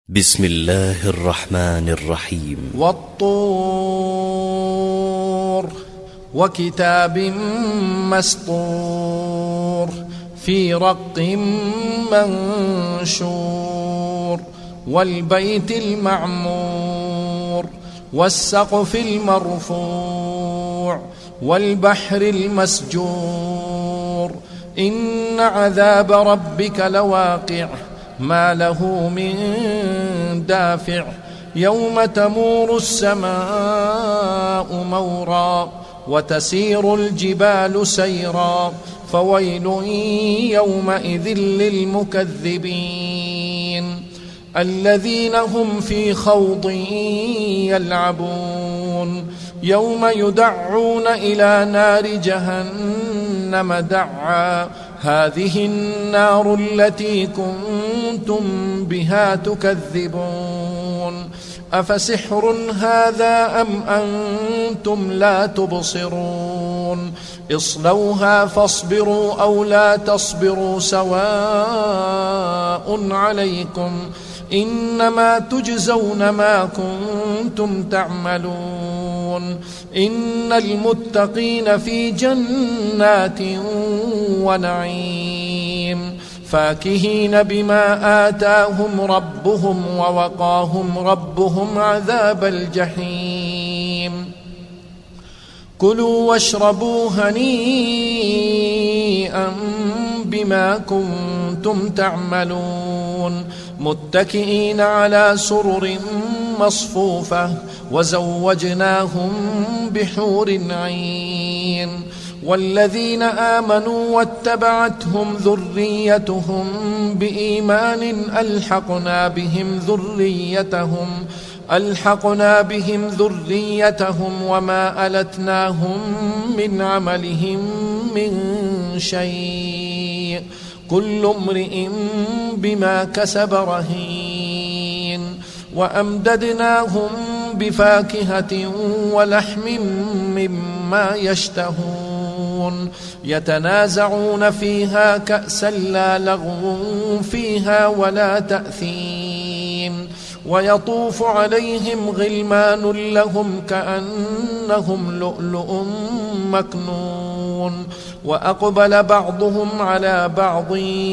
بسم الله الرحمن الرحيم. والطور وكتاب مسطور في رق منشور والبيت المعمور والسقف المرفوع والبحر المسجور إن عذاب ربك لواقع ما له من دافع يوم تمور السماء مورا وتسير الجبال سيرا فويل يومئذ للمكذبين الذين هم في خوض يلعبون يوم يدعون إلى نار جهنم دعا هذه النار التي كنتم بها تكذبون أفسحر هذا أم أنتم لا تبصرون اصلوها فاصبروا أو لا تصبروا سواء عليكم إنما تجزون ما كنتم تعملون إن المتقين في جنات ونعيم فاكهين بما آتاهم ربهم ووقاهم ربهم عذاب الجحيم كلوا واشربوا هنيئا بما كنتم تعملون متكئين على سرر مصفوفة وزوجناهم بحور عين والذين آمنوا واتبعتهم ذريتهم بإيمان ألحقنا بهم ذريتهم وما ألتناهم من عملهم من شيء كل امرئ بما كسب رهين وأمددناهم بفاكهة ولحم مما يشتهون يتنازعون فيها كأسا لا لغو فيها ولا تأثيم ويطوف عليهم غلمان لهم كأنهم لؤلؤ مكنون وأقبل بعضهم على بعض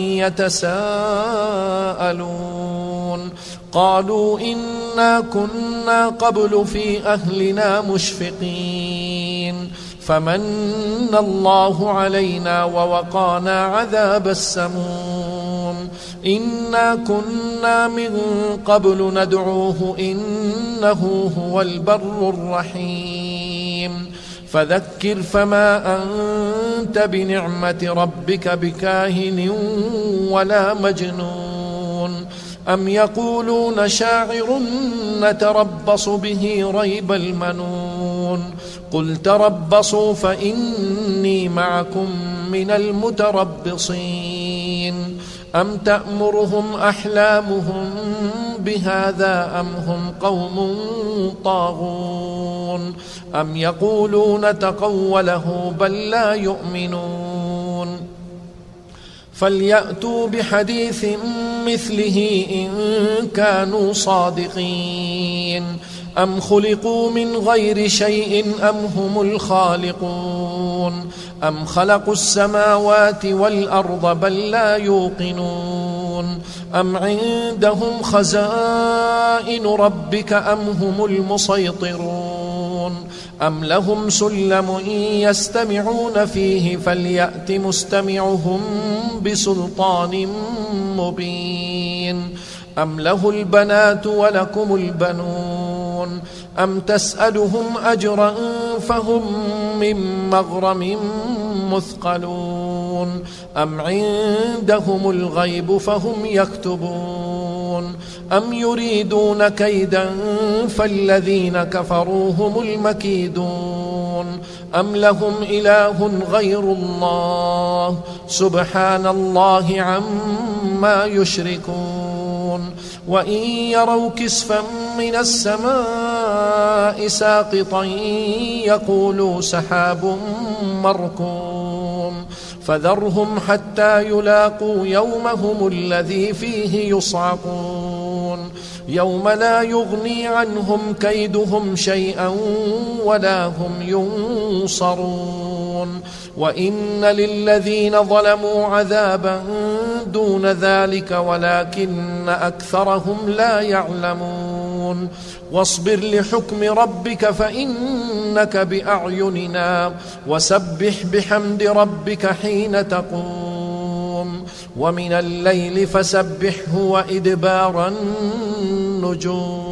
يتساءلون قالوا إنا كنا قبل في أهلنا مشفقين فمن الله علينا ووقانا عذاب السموم إنا كنا من قبل ندعوه إنه هو البر الرحيم فذكر فما أنت بنعمة ربك بكاهن ولا مجنون أم يقولون شاعر نتربص به ريب المنون قل تربصوا فإني معكم من المتربصين أم تأمرهم أحلامهم بهذا أم هم قوم طاغون أم يقولون تقوله بل لا يؤمنون فليأتوا بحديث مثله إن كانوا صادقين أم خلقوا من غير شيء أم هم الخالقون أم خلقوا السماوات والأرض بل لا يوقنون أم عندهم خزائن ربك أم هم المسيطرون أم لهم سلم يستمعون فيه فليأت مستمعهم بسلطان مبين أم له البنات ولكم البنون أم تسألهم أجرا فهم من مغرم مثقلون أم عندهم الغيب فهم يكتبون أم يريدون كيدا فالذين كفروا هم المكيدون أم لهم إله غير الله سبحان الله عما يشركون وإن يروا كسفا من السماء ساقطا يقولوا سحاب مركوم فذرهم حتى يلاقوا يومهم الذي فيه يصعقون يوم لا يغني عنهم كيدهم شيئا ولا هم ينصرون وإن للذين ظلموا عذابا دون ذلك ولكن أكثرهم لا يعلمون واصبر لحكم ربك فإنك بأعيننا وسبح بحمد ربك حين تقوم ومن الليل فسبحه وإدبار النجوم